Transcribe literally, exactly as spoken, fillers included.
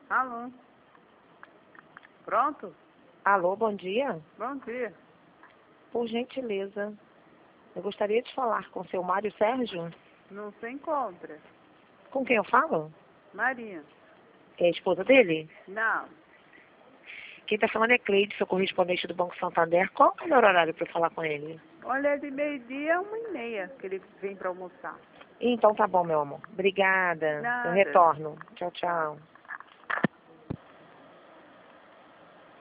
Alô? Pronto? Alô, bom dia. Bom dia. Por gentileza, eu gostaria de falar com o seu Mário Sérgio. Não se encontra. Com quem eu falo? Maria. É a esposa dele? Não. Quem está falando é Cleide, seu correspondente do Banco Santander. Qual é o melhor horário para eu falar com ele? Olha, é de meio-dia a uma e meia que ele vem para almoçar. Então tá bom, meu amor. Obrigada. Eu Nada. retorno. Tchau, tchau.